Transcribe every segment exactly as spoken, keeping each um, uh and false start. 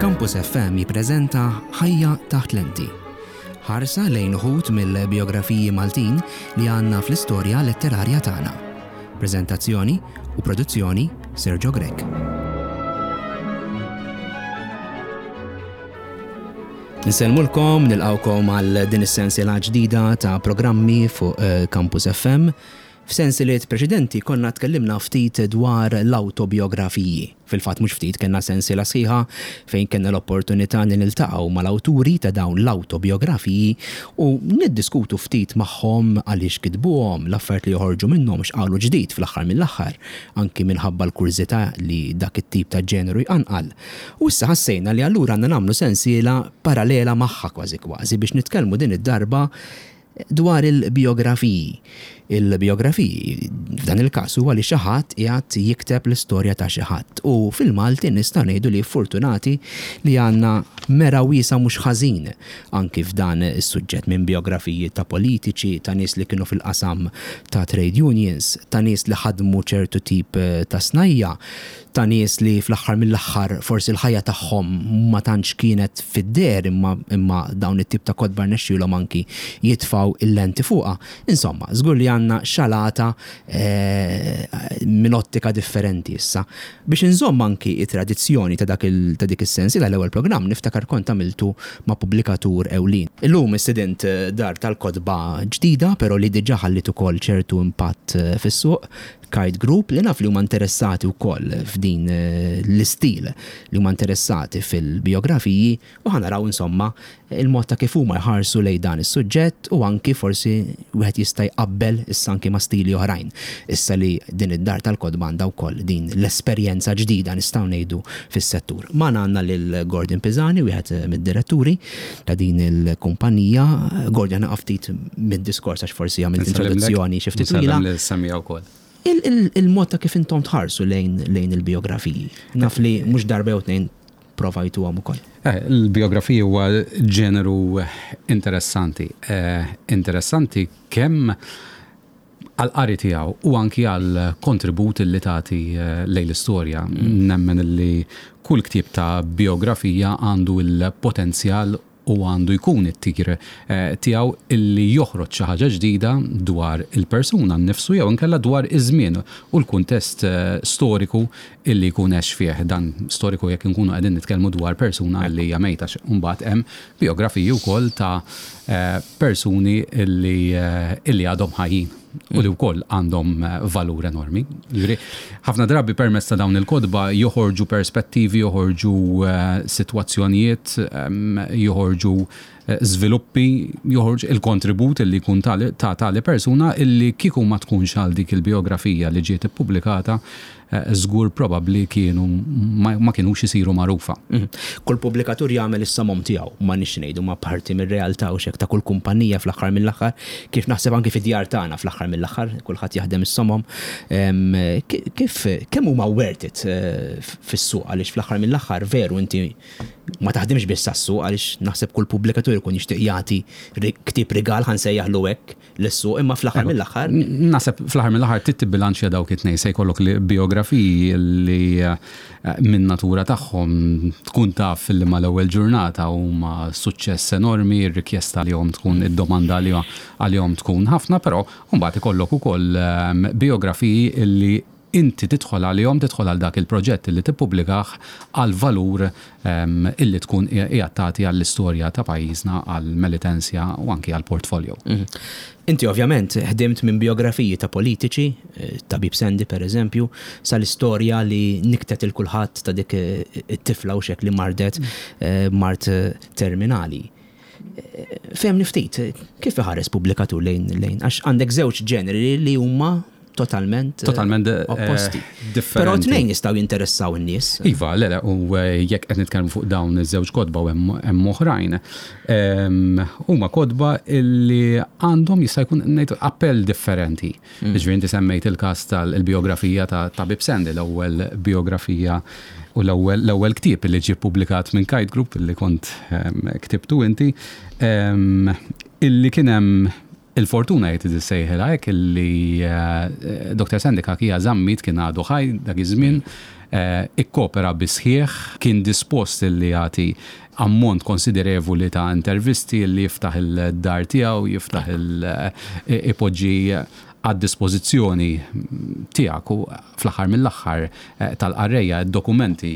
Campus F M jippreżenta Ħajja taħt lenti. Ħarsa lejn uħud mill-biografiji Maltin li għandna fl-istorja letterarja tagħna. Preżentazzjoni u produzzjoni Sergio Grek. Niselmulkom nilqawkom għal din is-sensiela ġdida ta' programmi fuq uh, Campus F M. F'sensieliet preċedenti konna tkellimna ftit dwar l-autobiografiji. Fil-fatt mhux ftit kellna sensiela sħiħa fejn kellna l-opportunità li niltaqgħu mal-awturi ta' dawn l-autobiografiji u niddiskutu ftit magħhom għaliex kitbuhom, l-affarijiet li joħorġu minnhom x'qalu ġdid fl-aħħar mill-aħħar, anki minħabba l-kurżità li dak it-tip ta' ġeneru jqanqal. U issa ħassejna li allura għandna nagħmlu sensiela parallela magħha kważi kważi biex nitkellmu din id-darba dwar il-biografiji. Il-biografiji f'dan il-każ huwa li xi ħadd qiegħed jikteb l-istorja ta' xi ħadd u fil-Malti nista' ngħidu li fortunati li għandna mera wiesa mhux ħażin anki f'dan is-suġġett minn biografiji ta' politiċi, ta' nies li kienu fil-qasam ta' trade unions, ta' nies li ħadmu ċertu tip ta' snajja, ta' nies li fl-aħħar mill-aħħar forsi l-ħajja tagħhom ma tantx kienet fid-der imma imma dawn it-tip ta' kodba rnexxielhom anki jitfgħu il-lenti fuqha. Insomma, żgur li għandna xalata eh, minn ottika differenti issa. Biex inżomm anki it-tradizzjoni ta' dak il ta' dik is-sensiela l-ewwel programm niftakar kont għamiltu ma' pubblikatur ewlien. Illum istudent dar tal-kodba ġdida, però li diġà ħallit ukoll ċertu impatt fis-suq, Kite Group li naf li huma interessati wkoll f'din l-istil li huma interessati fil-biografiji u ħanaraw insomma il-mod ta' kif huma jħarsu lejn dan is-suġġett u anki forsi wieħed jista' jqabbel issa anki ma' stili oħrajn. Issa li din id-dar tal-kodba għandha wkoll din l-esperjenza ġdida nistgħu ngħidu fis-settur. Ma għandna lil Gordon Pisani, wieħed mid-diretturi ta' din il-kumpanija. Gordon naqaf ftit mid-diskors għax forsi għamilt introduzzjoni xi ftit twila. Il-mod ta' kif intom tħarsu lejn lejn il-biografiji. Naf li mhux darba jew tnejn provajtu għam ukoll. Il-biografija huwa ġeneru interessanti. Interessanti kemm għal-qari tiegħu u anki għal-kontribut li tagħti lejn l-istorja. Nemmen li kull ktieb ta' biografija għandu il-potenzjal u għandu jkun it-tigr tiegħu illi joħroġ xi ħaġa ġdida dwar il-persuna nnifsu jew inkella dwar iż-żmien u l-kuntest storiku illi jkun għex fih. Dan storiku jekk inkunu qegħdin nitkellmu dwar persuna li hija mejta mbagħad hemm biografiji wkoll ta' persuni illi illi għadhom ħajjin u li wkoll għandhom valur enormi. Ħafna drabi permezz ta' dawn il-kodba joħorġu perspettivi, joħorġu sitwazzjonijiet, joħorġu żviluppi, joħorġ il-kontribut illi jkun ta' tali persuna illi kieku ma tkunx għal dik il-biografija li ġiet ippubblikata żgur probabbli kienu ma kienux isiru magħrufa. Kull pubblikatur jagħmel is-samom tiegħu, ma nix ngħidu ma parti mir-realtà u xek ta' kull kumpanija fl-aħħar mill-aħħar, kif naħseb anke fid-djar tagħna fl-aħħar mill-aħħar, kulħadd jaħdem is-samom. Kif kemm huma worth it fis-suq għaliex fl-aħħar mill-aħħar veru inti ma taħdimx biss sas-suq għaliex naħseb kull pubblikatur ikun jixtieq jagħti ktieb rigal ħansejjaħlu hekk lis-suq imma fl-aħħar mill-aħħar. Naħseb fl-aħħar mill-aħħar trid tibbilanċja dawk it-tnejn se jkollok biografiji li minn natura tagħhom tkun taf li ma l-ewwel ġurnata huma suċċess enormi, r-rikjesta għalihom tkun id-domanda li għalihom tkun ħafna, però mbagħad ikollok ukoll biografiji li inti tidħol għalihom, tidħol għal dak il-proġett li tippubblikaħ għal valur um, illi tkun qiegħed tagħti għall-istorja ta' pajjiżna, għall-militenzja u anki għall-portfolio. Mm-hmm. Inti ovvjament ħdimt minn biografiji ta' politiċi, ta' Bib Sandy per eżempju, sal-istorja li niktet il-kulħadd ta' dik it-tifla u xek li mardet mm. mart terminali. Fehem niftit, kif iħares pubblikatur lejn lejn għax għandek żewġ ġeneri li huma totalment totalment opposti. Differenti. Però tnejn jistgħu jinteressaw in-nies. Iva, le, u jekk qed nitkellmu fuq dawn iż-żewġ kodba u hemm oħrajn. Huma kodba illi għandhom jista' jkun ngħid appell differenti. Ġifieri inti semmejt il-każ tal-biografija ta' Bib Sandy, l-ewwel biografija u l-ewwel l-ewwel ktieb li ġie ppubblikat minn Kite Group illi kont ktibtu inti, illi kien hemm il-fortuna jtid sejħela hekk illi doktor Sandy hija żammit kien għadu ħaj dak iż-żmien ikkopera bisħieħ, kien dispost li jagħti ammont konsiderevoli ta' intervisti li jiftaħ il-dar tiegħu, jiftaħ il-ipoġġi għad-dispożizzjoni tiegħek u fl-aħħar mill-aħħar tal-qarrejja dokumenti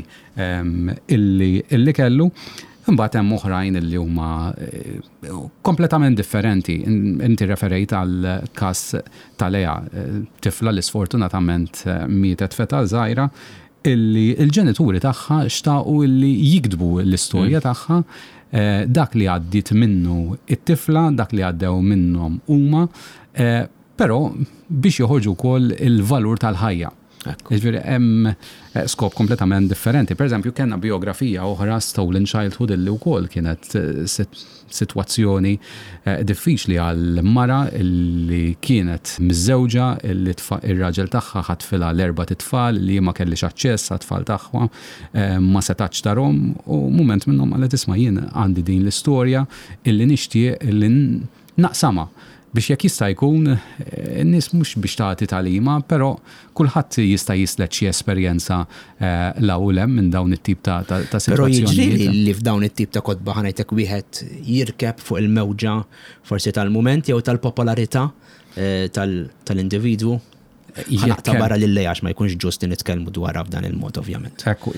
illi kellu. Imbagħad hemm oħrajn li huma kompletament differenti. Inti referejt għal każ tal-Lea, tifla li sfortunatament mietet feta żgħira illi il-ġenituri tagħha xtaqu illi jikdbu l-istorja tagħha, dak li għaddit minnu it-tifla, dak li għaddew minnhom huma, però biex joħorġu wkoll il-valur tal-ħajja. Jiġifieri hemm skop kompletament differenti. Per eżempju, kellna biografija oħra Stolen Childhood illi wkoll kienet sitwazzjoni diffiċli għal mara li kienet miżżewġa, illi ir-raġel tagħha ħatfilha l-erba' titfal li ma kellix aċċess għat-tfal tagħha, ma setax tarhom u mument minnhom qalet isma' jien għandi din l-istorja illi nixtieq illi naqsama biex jekk jista' jkun n-nies mhux biex tagħti tagħlima, però kulħadd jista' jislet xi esperjenza l-ewwel hemm minn dawn it-tip ta' ta' sitwazzjonijiet. Però jiġri li f'dawn it-tip ta' kotba ħanejtek wieħed jirkeb fuq il-mewġa forsi tal-mument jew tal-popolarità tal-individwu. Ħanaqta barra lil lejgħax ma jkunx ġusti nitkellmu dwarha f'dan il-mod ovvjament. Ekku,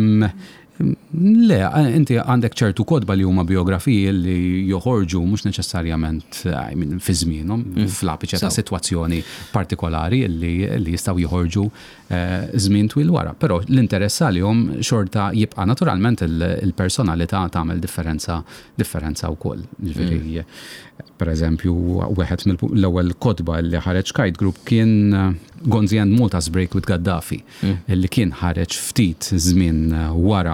le, inti għandek ċertu kodba li huma biografiji li joħorġu mhux neċessarjament fi żmienhom fl-apiċe ta' sitwazzjoni partikolari li jistgħu joħorġu żmien twil wara. Però l-interess għalihom xorta jibqa' naturalment il-personalità tagħmel differenza differenza wkoll. Ġifieri, pereżempju, wieħed mill-ewwel kodba li ħareġ Kite Group kien Gonzi and Malta's Break with Gaddafi, illi kien ħareġ ftit żmien wara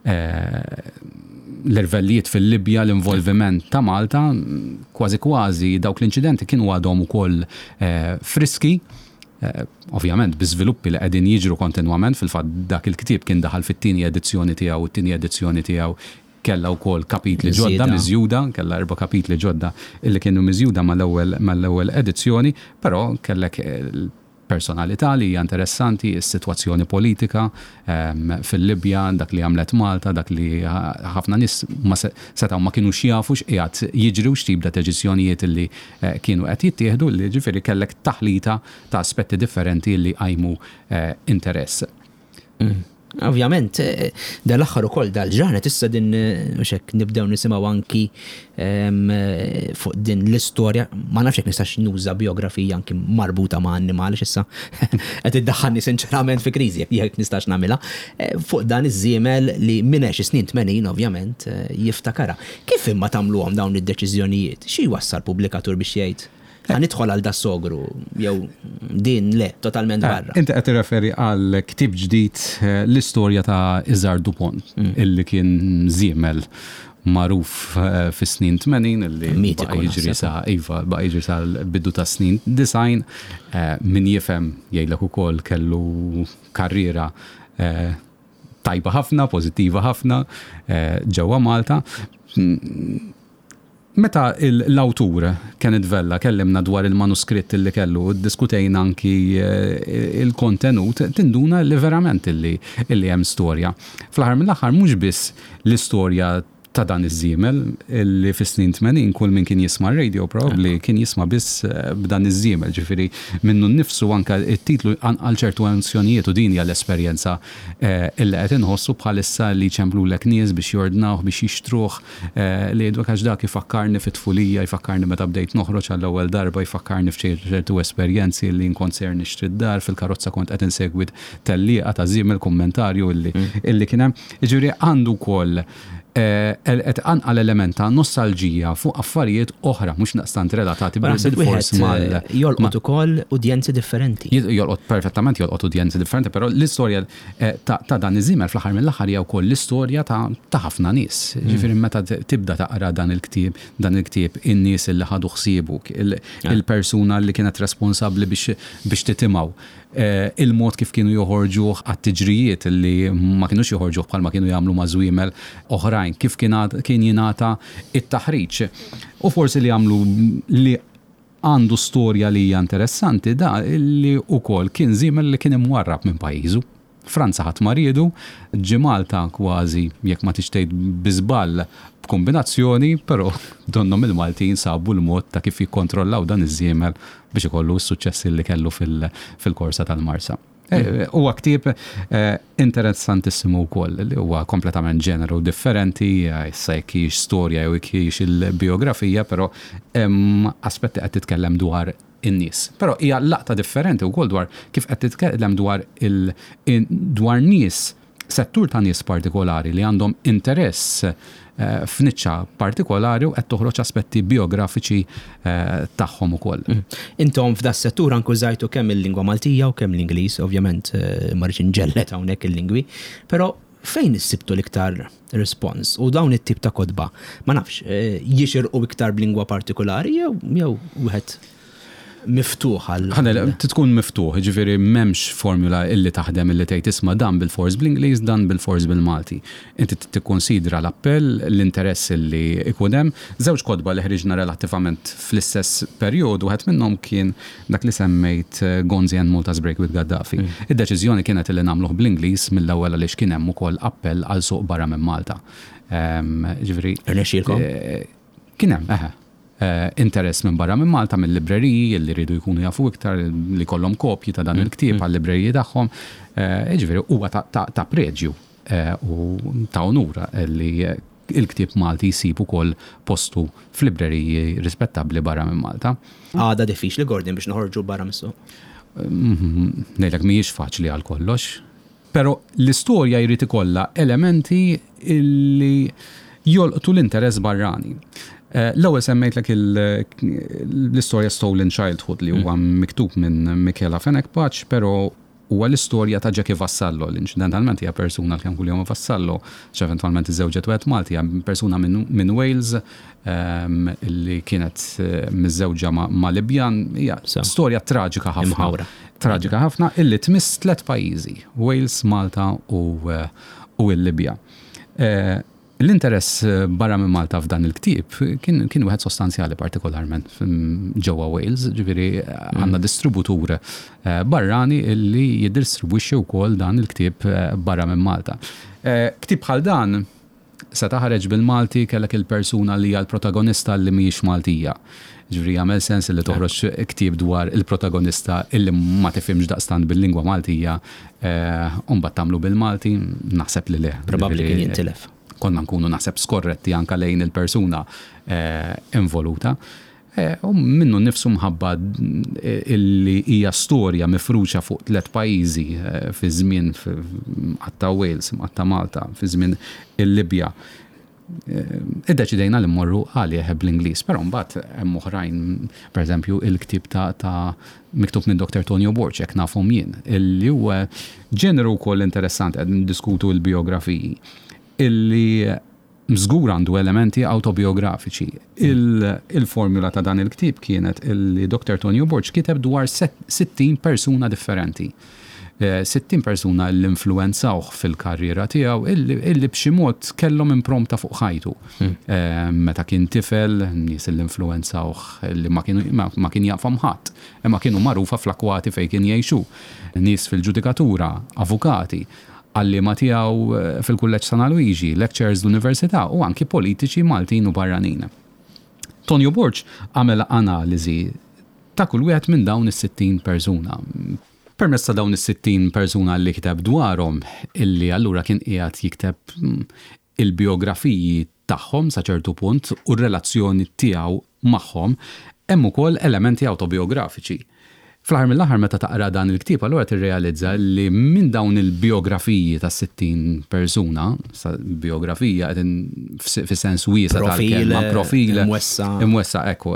l-irvellijiet fil-Libja, l-involviment ta' Malta, kważi kważi dawk l-inċidenti kienu għadhom ukoll friski, ovvjament biżviluppi li qegħdin jiġru kontinwament. Fil-fatt dak il-ktieb kien daħal fit-tieni edizzjoni tiegħu, it-tieni edizzjoni tiegħu kella wkoll kapitli ġodda miżjuda, kella erba' kapitli ġodda illi kienu miżjuda mal-ewwel mal-ewwel edizzjoni, però kellek personalità li hija interessanti, is-sitwazzjoni politika fil-Libja, dak li għamlet Malta, dak li ħafna nies ma setgħu ma kinux jafu x'qiegħed jiġri u x'tip ta' deċiżjonijiet li kienu qed jittieħdu, li ġifieri kellek taħlita ta' aspetti differenti li qajmu interess. Ovvjament, dal-aħħar ukoll dal-ġranet issa din xek nibdew nisimgħu anki fuq din l-istorja, ma nafx jekk nistax nuża biografija anki marbuta ma' annimali issa qed iddaħħalni sinċerament fi kriżi jekk nistax nagħmilha, fuq dan iż-żiemel li minn xi snin tmenin ovvjament jiftakara. Kif imma tagħmluhom dawn id-deċiżjonijiet? Xi jwassal pubblikatur biex jgħid? Ħanidħol għal da sogru, jew din le, totalment barra. Inti qed tirreferi għal ktieb ġdid l-istorja ta' Iżar Dupont, illi kien żiemel magħruf fis-snin tmenin illi baqa' jiġri sa' iva, baqa' jiġri sa' l-bidu ta' snin design, min jifhem jgħidlek ukoll kellu karriera tajba ħafna, pożittiva ħafna ġewwa Malta. Meta l-awtur Kenneth Vella kellimna dwar il-manuskritt li kellu, diskutejna anki il-kontenut, tinduna li verament illi hemm storja. Fl-aħħar mill-aħħar mhux biss l-istorja ta' dan iż-żiemel illi fis-snin tmenin kull min kien jisma' radio probably kien jisma' biss b'dan iż-żiemel, ġifieri minnu nnifsu anke it-titlu għal ċertu emozjonijiet u din hija l-esperjenza illi qed inħossu bħalissa li ċemplulek nies biex jordnawh biex jixtruh li jgħidu għax dak ifakkarni fit-tfulija, jfakkarni meta bdejt noħroġ għall-ewwel darba, jfakkarni f'ċertu esperjenzi li nkonser nixtri d-dar, fil-karozza kont qed insegwit tellieqa ta' żiemel kummentarju illi illi kien hemm. Ġifieri għandu wkoll qed anqal element ta' nostalġija fuq affarijiet oħra mhux naqstant relatati bil-fors mal jolqot ukoll udjenzi differenti. Jolqot perfettament jolqot udjenzi differenti, però l-istorja ta' dan iż-żiemel fl-aħħar mill-aħħar hija wkoll l-istorja ta' ħafna nies. Ġifieri meta tibda taqra dan il-ktieb, dan il-ktieb in-nies li ħadu ħsiebuk, il-persuna li kienet responsabbli biex titimgħu, il-mod kif kienu joħorġu għat-tiġrijiet li ma kienux joħorġu bħalma kienu jagħmlu ma' żwiemel oħrajn, kif kien jingħata it-taħriġ. U forsi li għamlu li għandu storja li hija interessanti da li wkoll kien żiemel li kien imwarrab minn pajjiżu. Franza ħadd ma riedu, ġi Malta kważi jekk ma tixtejt biżball b'kombinazzjoni, però donnom il-Maltin sabu l-mod ta' kif jikkontrollaw dan iż-żiemel biex ikollu s-suċċessi li kellu fil-korsa tal-Marsa. Huwa ktieb interessantissimu wkoll li huwa kompletament ġeneru differenti, issa jekk hix storja jew jekk hix il-biografija, però hemm aspetti qed titkellem dwar in-nies. Però hija laqta differenti wkoll dwar kif qed titkellem dwar il dwar nies, settur ta' nies partikolari li għandhom interess f'niċċa partikolari u qed toħroġ aspetti biografiċi tagħhom ukoll. Intom f'da settur anke użajtu kemm il-lingwa Maltija u kemm l-Ingliż, ovvjament ma rridx inġellet hawnhekk il-lingwi, però fejn issibtu l-iktar respons u dawn it-tip ta' kodba? Ma nafx, jixirqu iktar b'lingwa partikolari jew jew wieħed miftuħ għal. Ħanel, tkun miftuħ, ġifieri m'hemmx formula illi taħdem illi tgħid isma' dan bil-fors bl-Ingliż, dan bil-fors bil-Malti. Inti tikkonsidra l-appell, l-interess illi ikun hemm. Żewġ kodba li ħriġna relattivament fl-istess perjodu, wieħed minnhom kien dak li semmejt Gonzi and Malta's Break with Gaddafi. Id-deċiżjoni kienet illi nagħmluh bl-Ingliż mill-ewwel għaliex kien hemm ukoll appell għal suq barra minn Malta. Ġifieri irnexxielkom? Kien hemm, eħe. Uh, interess minn barra minn Malta, minn libreriji li rridu jkunu jafu iktar li kollhom kopji ta' dan il-ktieb għal libreriji tagħhom. Ġifieri huwa ta', ta, ta preġju uh, u ta' onura li il-ktieb Malti jsib ukoll postu f'libreriji rispettabbli barra minn Malta. Għada diffiċli Gordon biex noħorġu barra mis-suq. Ngħidlek mhijiex faċli għal kollox. Però l-istorja jrid ikollha elementi li jolqtu l-interess barrani. L-ewwel semmejtlek l-istorja Stolen Childhood li huwa miktub minn Michela Fenech-Paċ, però huwa l-istorja ta' Jackie Vassallo, li incidentalment hija persuna li kemm kuljum Vassallo, x'eventwalment iżewġet wieħed Malti, hija persuna minn Wales li kienet miżewġa ma' Libjan, hija storja traġika ħafna. Traġika ħafna illi tmiss tliet pajjiżi, Wales, Malta u l-Libja. L-interess barra minn Malta f'dan il-ktieb kien kien wieħed sostanzjali partikolarment ġewwa Wales, ġifieri għandna distributur barrani li jiddistribwixxi wkoll dan il-ktieb barra minn Malta. Ktieb bħal dan se taħareġ bil-Malti kellek il-persuna li hija l-protagonista li mhijiex Maltija. Ġifieri jagħmel sens li toħroġ ktieb dwar il-protagonista illi ma tifhimx daqstant bil-lingwa Maltija u mbagħad tagħmlu bil-Malti, naħseb li le. Probabbli kien jintilef. Konna nkunu naħseb skorretti anka lejn il-persuna involuta. U minnu nifsu mħabba illi hija storja mifruċa fuq tliet pajjiżi fi żmien għatta Wales, għatta Malta, fi żmien il-Libja. Iddeċidejna li mmorru għalih bl-Ingliż, però mbagħad hemm oħrajn, pereżempju il-ktieb ta' miktub minn doktor Tonio Borch, jekk nafhom jien, illi huwa ġeneru wkoll interessanti qed niddiskutu l-biografiji illi mżgur għandu elementi autobiografiċi. Il-formula ta' dan il-ktieb kienet illi doktor Tonio Borch kiteb dwar sittin persuna differenti. sittin persuna l-influenzawh fil-karriera tiegħu illi b'xi mod kellhom impronta fuq ħajtu. Meta kien tifel, nies l-influenzawh illi ma kien jaqfhom ħadd, imma kienu magħrufa fl-akwati fejn kien jgħixu. Nies fil-ġudikatura, avukati, għallima tiegħu fil-kulleġġ San Luigi, lecturers l-Università u anki politiċi Maltin u barranin. Tonio Borch għamel analiżi ta' kull wieħed minn dawn is-sittin persuna. Permezz ta' dawn is-sittin persuna li kiteb dwarhom illi allura kien qiegħed jikteb il-biografiji tagħhom sa ċertu punt u r-relazzjoni tiegħu magħhom hemm ukoll elementi autobiografiċi. Fl-aħħar mill-aħħar meta taqra dan il-ktieb allura tirrealizza li minn dawn il-biografiji ta' sittin persuna, sa biografija fis-sens wiesa tal-kelma, profil, imwessa ekku.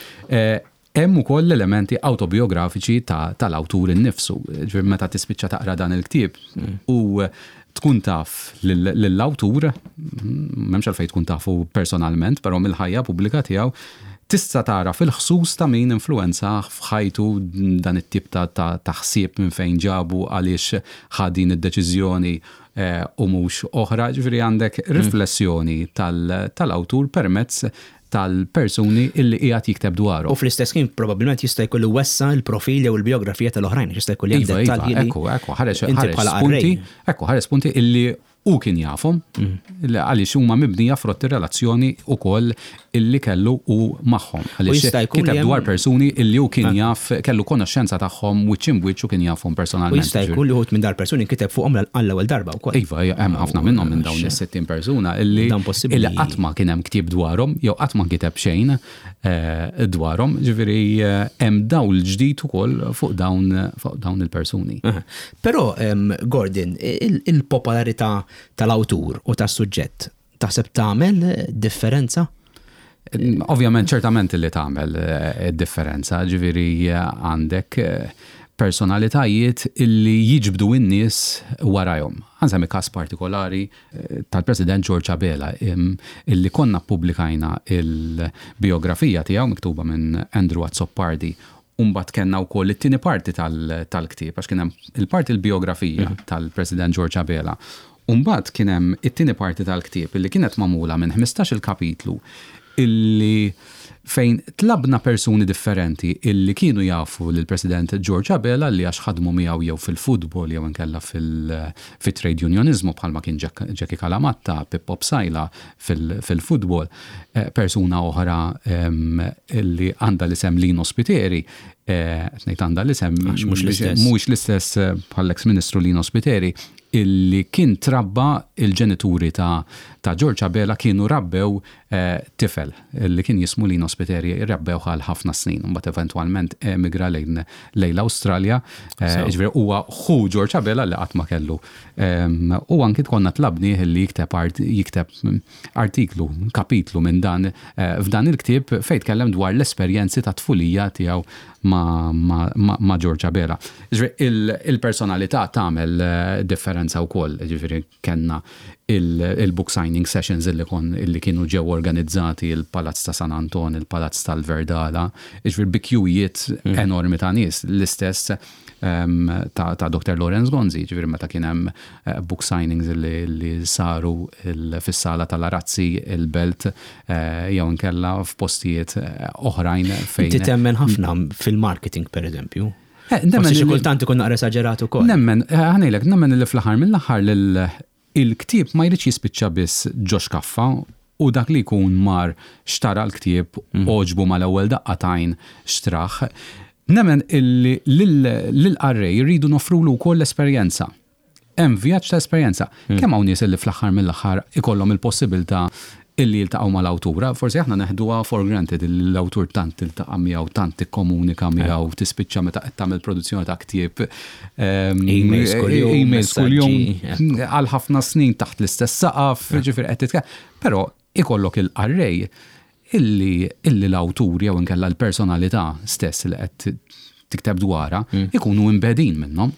Hemm ukoll elementi autobiografiċi tal-awtur innifsu. Ġifier meta tispiċċa taqra dan il-ktieb u tkun taf lill-awtur, m'hemmx għalfejn tkun tafu personalment, però mill-ħajja pubblika tiegħu tista' tara fil-ħsus ta' min influenza f'ħajtu dan it-tip ta' taħsieb minn fejn ġabu għaliex ħadin id-deċiżjoni u mhux oħra, ġifieri għandek riflessjoni tal-awtur permezz tal-persuni illi qiegħed jikteb dwarhom. U fl-istess kien probabbilment jista' jkollu wessa l-profil jew il-biografija tal-oħrajn, jista' jkollu hemm dettalji. Ekku, ekku, ħareġ punti, ekku ħareġ punti illi u kien jafhom għaliex huma mibnija frotti relazzjoni wkoll illi kellu u magħhom. Għaliex kiteb dwar persuni illi hu kien jaf kellu konoxxenza tagħhom wiċċ imwiċċ u kien jafhom personalment. U jista' jkun li wħud minn dar persuni kiteb fuqhom għall-ewwel darba wkoll. Iva, hemm ħafna minnhom minn dawn is-sittin persuna illi illi qatt ma kien hemm ktieb dwarhom jew qatt ma kiteb xejn dwarhom, ġifieri hemm dawl ġdid ukoll fuq dawn fuq dawn il-persuni. Però Gordon, il-popolarità tal-awtur u tas-suġġett taħseb tagħmel differenza? Ovvjament ċertament li tagħmel differenza, ġifieri għandek personalitajiet illi jiġbdu in-nies warajhom. Ħansemmi każ partikolari tal-President George Abela illi konna ppubblikajna il-biografija tiegħu miktuba minn Andrew Azzopardi. Umbat kellna wkoll it-tieni parti tal-ktieb għax kien hemm il-parti l-biografija tal-President George Abela. Umbat kien hemm it-tieni parti tal-ktieb illi kienet magħmula minn ħmistax-il kapitlu illi fejn tlabna persuni differenti illi kienu jafu lill-President George Abela li għax ħadmu miegħu jew fil-futbol jew inkella fil-trade unionizmu bħalma kien Jackie Calamatta, Pippo Psajla fil-futbol, persuna oħra illi għandha l-isem Lino Spiteri, ngħid għandha l-isem mhuwiex l-istess bħall-ex Ministru Lino Spiteri, illi kien trabba il-ġenituri ta' ta' George Abela kienu rabbew tifel illi kien jismu Lino Spiteri, rabbew għal ħafna snin, mbagħad eventwalment emigra lejn lejn Awstralja, ġifieri huwa ħu George Abela li qatt ma kellu. U anki konna tlabni illi jikteb jikteb artiklu, kapitlu minn dan f'dan il-ktieb fejn tkellem dwar l-esperjenzi ta' tfulija tiegħu ma' ma' George Abela. Ġifieri il-personalità tagħmel differenza wkoll, ġifieri kellna il-book signing sessions illi kon illi kienu ġew organizzati il-Palazz ta' San Anton, il-Palazz tal-Verdala, ġifieri bikjujiet enormi ta' nies, l-istess ta' doktor Lorenz Gonzi, ġifieri meta kien hemm book signings illi saru fis-sala tal-Arazzi, il-Belt, jew inkella f'postijiet oħrajn fejn. Inti temmen ħafna fil-marketing pereżempju. Nemmen xi kultant ikun naqra esaġerat ukoll. Nemmen, ħanejlek, nemmen li fl-aħħar mill-aħħar il-ktieb ma jridx jispiċċa biss ġox kaffa u dak li jkun mar xtara l-ktieb oġbu mal-ewwel daqqatajn xtraħ. Nemmen illi lill-qarrej jridu nofrulu wkoll l-esperjenza. Hemm vjaġġ ta' esperjenza. Kemm hawn nies illi fl-aħħar mill-aħħar ikollhom il-possibilità illi jiltaqgħu mal-awtura, forsi aħna neħduha for granted l-awtur tant iltaqa' miegħu, tant tikkomunika miegħu, tispiċċa meta qed tagħmel produzzjoni ta' ktieb. Emails kuljum għal ħafna snin taħt l-istess saqaf, ġifier qed titkellem. Però ikollok il-qarrej illi illi l-awtur jew inkella l-personalità stess li qed tikteb dwarha ikunu imbedin minnhom.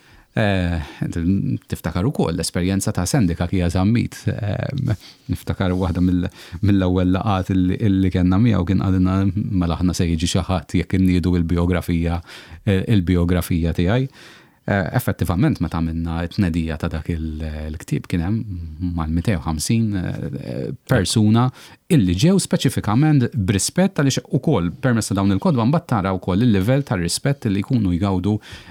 Tiftakar ukoll l-esperjenza ta' Sendika kija żammit. Niftakar waħda mill-ewwel laqat illi kellna miegħu kien għadna mela aħna se jiġi xi ħadd jekk inniedu l-biografija il-biografija tiegħi. Effettivament meta għamilna t-tnedija ta' dak il-ktieb kien hemm mal-mija u ħamsin persuna illi ġew speċifikament b'rispett għaliex ukoll permezz ta' dawn il-kodba mbagħad tara wkoll il-livell tar-rispett li jkunu jgawdu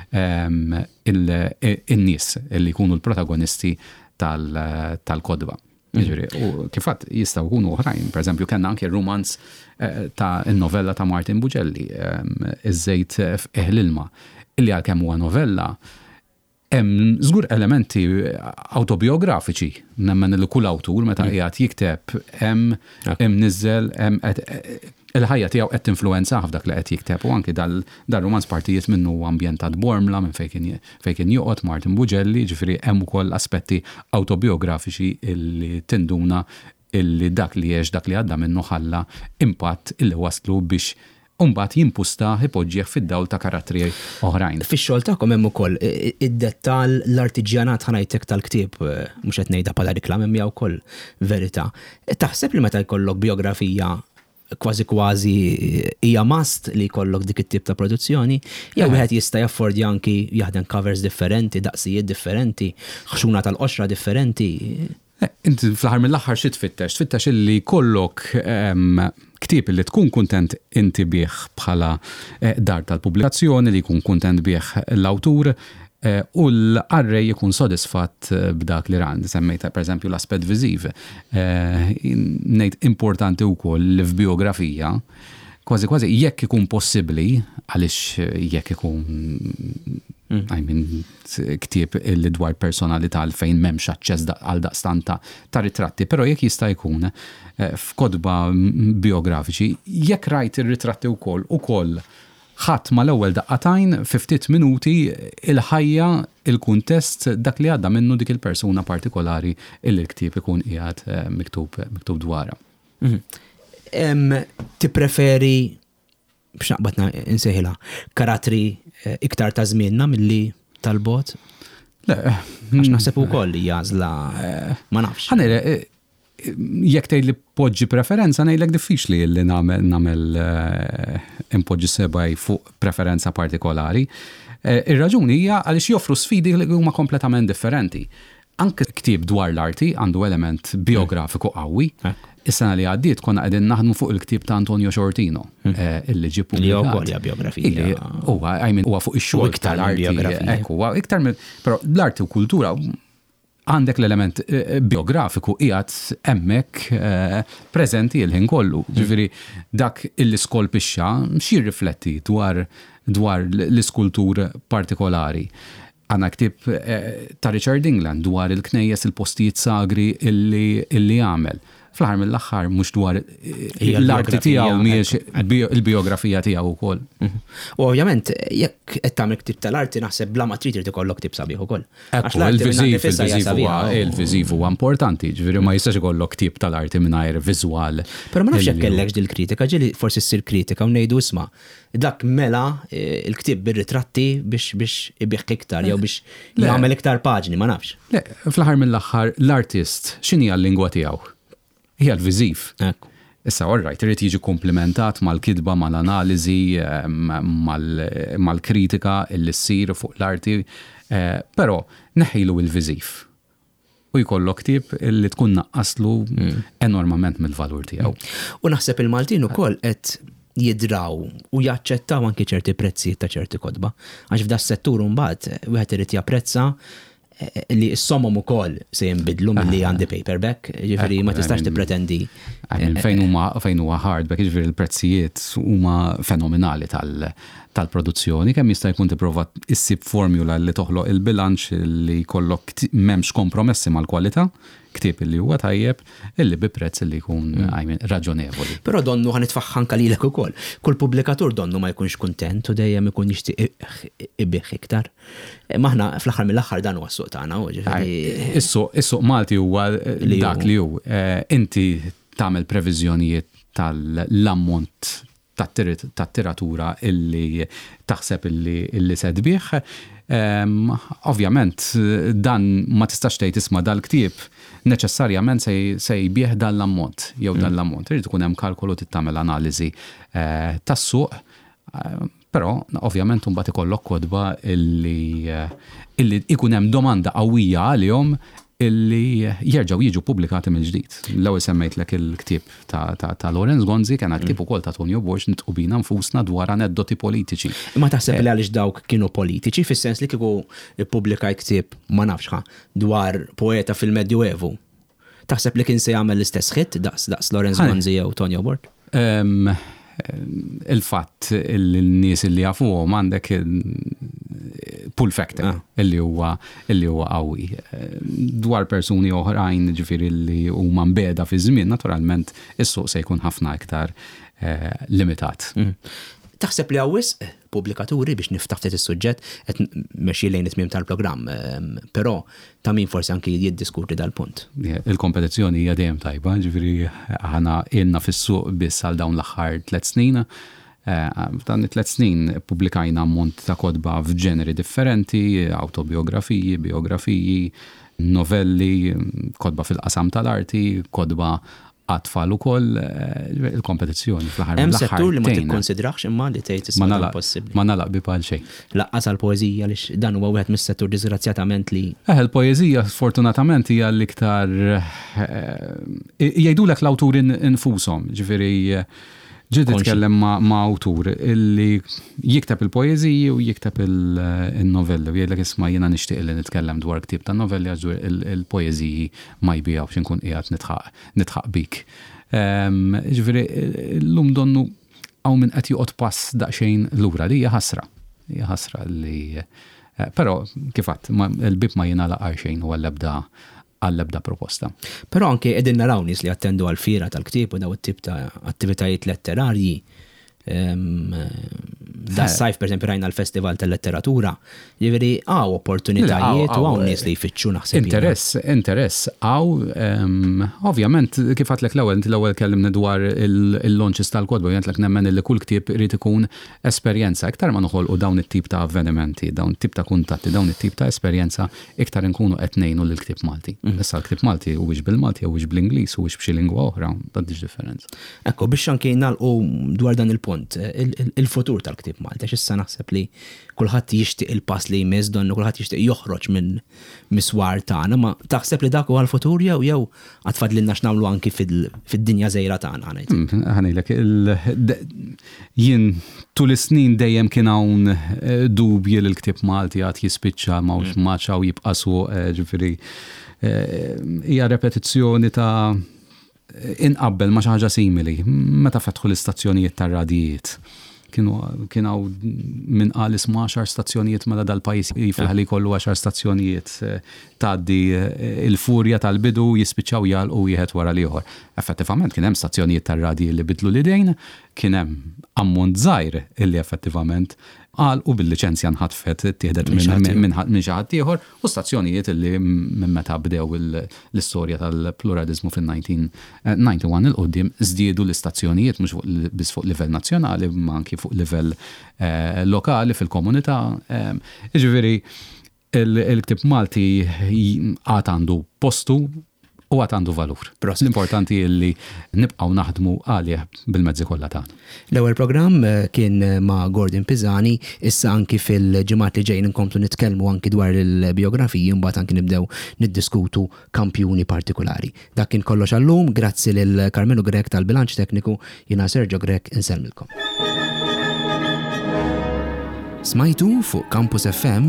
in-nies illi jkunu l-protagonisti tal-kodba. U kifat jistgħu jkunu oħrajn, pereżempju kellna anke romanz ta' in-novella ta' Martin Bugelli, Iż-żejt f'Eħ l-ilma, illi għalkemm huwa novella, hemm żgur elementi autobiografiċi, nemmen li kull awtur meta qiegħed jikteb hemm hemm niżel hemm il-ħajja tiegħu qed tinfluwenza f'dak li qed jikteb u anke dal-romanz partijiet minnu ambjentat Bormla minn fejn kien joqgħod Martin Bugelli, ġifieri hemm ukoll aspetti autobiografiċi illi tinduna illi dak li jgħix dak li għadda minnu ħalla impatt illi waslu biex Umbat jimpusta ipoġġieħ fid-dawl ta' karattri oħrajn. Fix-xogħol tagħkom hemm ukoll id-dettall l-artiġjanat ħanajtek tal-ktieb mhux qed ngħidha bħala riklam hemm miegħu wkoll verità. Taħseb li meta jkollok biografija kważi kważi hija must li jkollok dik it-tip ta' produzzjoni, jew wieħed jista' jaffordja anki jaħdem covers differenti, daqsijiet differenti, ħxuna tal-qoxra differenti. Inti fl-ħar mill-aħħar xi tfittex, tfittex illi kollok ktieb li tkun kuntent inti bih bħala dar tal-pubblikazzjoni, li jkun kuntent bih l-awtur u l-arrej jkun sodisfatt b'dak li rand. Semmejta pereżempju l-aspett viżiv. Ngħid importanti wkoll li f'biografija kważi kważi jekk ikun possibbli għaliex jekk ikun I mean, ktieb li dwar personalità għal fejn m'hemmx aċċess għal daqstan ta' ritratti, però jekk jista' jkun f'kodba biografiċi, jekk rajt ir-ritratti wkoll ukoll ħadd mal-ewwel daqqatajn fi ftit minuti il-ħajja, il-kuntest dak li għadda minnu dik il-persuna partikolari illi l-ktieb ikun qiegħed miktub miktub dwarha. Tippreferi biex naqbadna insejħilha karattri iktar ta' żmienna milli tal-bot? Le, għax naħseb ukoll li jażla ma nafx. Ħanere, jekk tgħid li poġġi preferenza ngħidlek diffiċli li nagħmel nagħmel impoġġi sebaj fuq preferenza partikolari. Ir-raġuni hija għaliex joffru sfidi li huma kompletament differenti. Anke ktieb dwar l-arti għandu element biografiku qawwi. Is-sena li għaddiet konna qegħdin naħdmu fuq il-ktieb ta' Antonio Shortino, illi ġie pubblikat. Li wkoll hija biografija. Huwa I mean huwa fuq ix-xogħol tal-arti. Hekk huwa iktar mill però l-arti u kultura għandek l-element biografiku qiegħed hemmhekk preżenti l-ħin kollu. Ġifieri dak illi skolpixxa xi jirrifletti dwar dwar l-iskultur partikolari. Għandna ktieb ta' Richard England dwar il-knejjes il-postijiet sagri illi għamel. Fl-ħar mill-aħħar mhux dwar l-arti tiegħu mhijiex il-biografija tiegħu wkoll. U ovvjament jekk qed tagħmel ktieb tal-arti naħseb bla ma trid ikollok ktieb sabiħ ukoll. Il-viżiv huwa importanti, ġifieri ma jistax ikollok ktieb tal-arti mingħajr viżwal. Però ma nafx jekk kellekx dil-kritika, ġieli forsi ssir kritika u ngħidu isma' dak mela il-ktieb bir-ritratti biex biex ibih iktar jew biex jagħmel iktar paġni, ma nafx. Le, fl-aħħar mill-aħħar l-artist x'inhi l-lingwa tiegħu? Hija l-viżiv. Issa orrajt, irid jiġi komplementat mal-kidba, mal-analiżi, mal-kritika illi ssir fuq l-arti, però neħilu l-viżiv. U jkollok ktieb illi tkun naqqaslu enormament mill-valur tiegħu. U naħseb il-Maltin ukoll qed jidraw u jaċċettaw anke ċerti prezzi ta' ċerti kodba. Għax f'da s-settur mbagħad wieħed irid japprezza li s-sommom ukoll se jinbidlu milli għandi paperback, ġifieri ma tistax tippretendi. Fejn huma fejn huwa hardback, ġifieri l-prezzijiet huma fenomenali tal-produzzjoni, kemm jista' jkun tipprova issib formula li toħloq il-bilanċ li jkollok m'hemmx kompromessi mal-kwalità, ktieb illi huwa tajjeb, illi bi prezz li jkun raġonevoli. Però donnu ħanitfaħħan kalilek ukoll. Kull pubblikatur donnu ma jkunx kuntent u dejjem ikun jixtieq ibih iktar. Maħna fl-aħħar mill-aħħar dan huwa s-suq tagħna, ġifieri. Is-suq Malti huwa dak li hu. Inti tagħmel previżjonijiet tal-ammont tat-tiratura illi taħseb illi se tbieħ. Ovvjament dan ma tistax tgħid isma' dal-ktieb neċessarjament se jbieħ dan l-ammont jew dan l-ammont. Irid ikun hemm kalkolu tagħmel analiżi tas-suq, però ovvjament imbagħad ikollok kodba illi illi ikun hemm domanda qawwija għalihom illi jerġgħu jiġu pubblikati mill-ġdid. L-ewwel semmejtlek il-ktieb ta' Lorenz Gonzi kien ktieb ukoll ta' Tonio Borch nitqu bina nfusna dwar aneddoti politiċi. Ma taħseb li għaliex dawk kienu politiċi fis-sens li kieku ippubblikaj ktieb ma nafx dwar poeta fil-Medjuevu. Taħseb li kien se jagħmel l-istess ħitt daqs daqs Lorenz Gonzi jew Tonio Borch? Il-fatt il-nies li jafuhom għandek pull factor illi huwa illi huwa qawwi. Dwar persuni oħrajn ġifieri li huma mbeda fi żmien naturalment is-suq se jkun ħafna iktar limitat. Taħseb li għawis pubblikaturi biex niftaħ ftit is-suġġett qed mexxi lejn it-tmiem tal-programm, però ta' min forsi anki jiddiskuti dal-punt. Il-kompetizzjoni hija dejjem tajba, ġifieri aħna ilna fis-suq biss għal dawn l-aħħar tliet snin. F'dan it-tliet snin pubblikajna ammont ta' kodba f'ġeneri differenti, autobiografiji, biografiji, novelli, kodba fil-qasam tal-arti, kodba għatfall ukoll il-kompetizzjoni fl-aħħar. Hemm settur li ma tikkonsidrax imma li tgħid isma' impossibbli. Ma nalaq bi bħal xejn. Laqqas għall-poeżija li dan huwa wieħed mis-settur disgrazzjatament li. Eh, il-poeżija sfortunatament hija l-iktar jgħidulek l-awturi infushom, ġifieri ġiet titkellem ma' awtur illi jikteb il-poeżiji u jikteb il-novelli u jgħidlek isma' jiena nixtieq li nitkellem dwar ktieb ta' novelli għax il-poeżiji ma jbijgħux inkun qiegħed nitħaq bik. Ġifieri llum donnu hawn min qed joqgħod pass daqsxejn lura li hija ħasra. Hija ħasra li però kif għadt il-bib ma jingħalaq xejn huwa l-ebda għall-ebda proposta. Però anke qegħdin naraw nies li attendu għall-fiera tal-ktieb u daw it-tip ta' attivitajiet letterarji. Da s-sajf per esempio rajna l-Festival tal-Letteratura, jiġifieri għaw opportunitajiet u għaw nies li jfittxu naħseb. Interess, interess, għaw ovvjament kif għatlek l-ewwel inti l-ewwel kellimni dwar il-launches tal-kodba, jentlek nemmen li kull ktieb irid ikun esperjenza, iktar ma noħolqu dawn it-tip ta' avvenimenti, dawn it-tip ta' kuntatti, dawn it-tip ta' esperjenza, iktar nkunu qed ngħinu lill-ktieb Malti. Issa l-ktieb Malti huwiex bil-Malti, huwiex bl-Ingliż, huwiex b'xi lingwa oħra, m'għandix differenza. Ekku biex anke nagħlqu dwar dan il-punt il-futur tal-ktieb Malti, issa naħseb li kulħadd jixtieq il-pass li jmiss donnu, kulħadd jixtieq joħroġ minn miswar tagħna, ma taħseb li dak huwa l-futur jew jew għad fadlilna x'nagħmlu anki fid-dinja żgħira tagħna ngħid. Ħanejlek jien tul is-snin dejjem kien hawn dubji li l-ktieb Malti għad jispiċċa m'hawnx maċċa u jibqa' suq, ġifieri hija repetizzjoni ta' inqabbel ma xi ħaġa simili, meta fetħu l-istazzjonijiet tar-radijiet. Kienu minn qal isma' għaxar stazzjonijiet mela dal-pajjiż jiflaħ li jkollu għaxar stazzjonijiet tgħaddi il-furja tal-bidu jispiċċaw jagħlqu wieħed wara l-ieħor. Effettivament kien hemm stazzjonijiet tar-radji li bidlu l-idejn, kien hemm ammont żgħir illi effettivament għalqu bil-liċenzja nħatfet tieħdet minn xi ħadd ieħor u stazzjonijiet illi minn meta bdew l-istorja tal-pluralizmu fin-nineteen ninety-one il-qudiem żdiedu l-istazzjonijiet mhux biss fuq livell nazzjonali ma anki fuq livell lokali fil-komunità. Jiġifieri il-ktieb Malti għad għandu postu u għad għandu valur. L-importanti li nibqgħu naħdmu għalih bil-mezzi kollha tagħna. L-ewwel programm kien ma' Gordon Pisani, issa anki fil-ġimgħat li ġejjin inkomplu nitkellmu anki dwar il-biografiji mbagħad anki nibdew niddiskutu kampjuni partikolari. Dak kien kollox għallum, grazzi lil Carmelo Grek tal-bilanċ tekniku, jiena Sergio Grek insellmilkom. Smajtu fuq Campus F M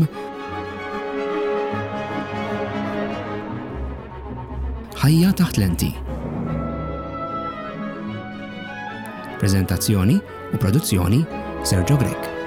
Ħajja taħt lenti. Prezentazzjoni u produzzjoni Sergio Grek.